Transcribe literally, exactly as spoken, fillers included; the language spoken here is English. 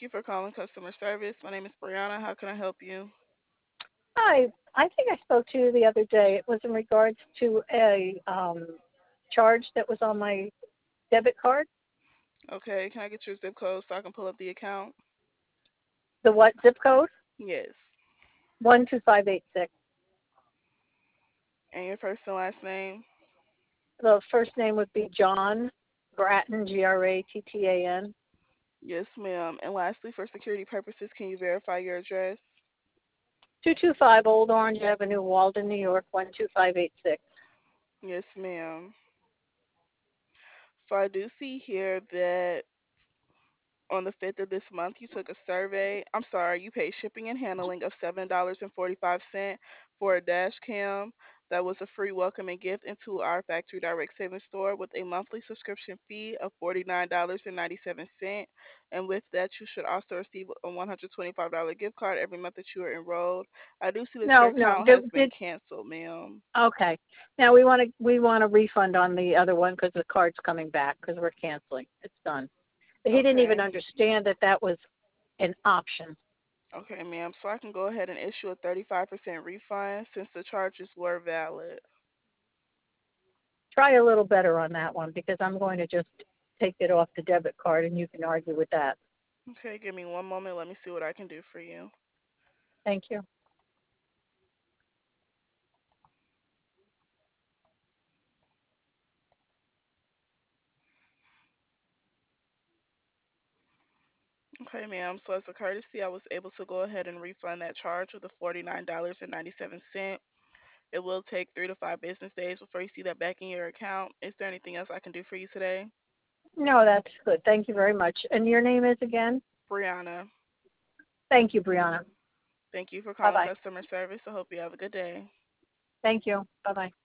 you for calling customer service. My name is Brianna. How can I help you? Hi, I think I spoke to you the other day. It was in regards to a um, charge that was on my debit card. Okay, can I get your zip code so I can pull up the account? The what zip code? Yes. One two five eight six. And your first and last name? The first name would be John Grattan, G R A T T A N. Yes, ma'am. And lastly, for security purposes, can you verify your address? Two two five Old Orange Avenue, Walden, New York one two five eight six. Yes, ma'am. So I do see here that on the fifth of this month, you took a survey. I'm sorry, you paid shipping and handling of seven dollars and forty-five cents for a dash cam. That was a free welcoming gift into our Factory Direct Savings Store with a monthly subscription fee of forty-nine dollars and ninety-seven cents. And with that, you should also receive a one hundred twenty-five dollars gift card every month that you are enrolled. I do see that your No, no. account has Did, been did canceled, ma'am. okay. Now we want to we want a refund on the other one because the card's coming back because we're canceling. It's done. But he didn't even Okay. understand that that was an option. Okay, ma'am. So I can go ahead and issue a thirty-five percent refund since the charges were valid. Try a little better on that one because I'm going to just take it off the debit card and you can argue with that. Okay, give me one moment. Let me see what I can do for you. Thank you. Okay, ma'am. So as a courtesy, I was able to go ahead and refund that charge of the forty-nine dollars and ninety-seven cents. It will take three to five business days before you see that back in your account. Is there anything else I can do for you today? No, that's good. Thank you very much. And your name is again? Brianna, Thank you, Brianna. thank you for Bye calling bye. customer service. I hope you have a good day. Thank you. Bye bye.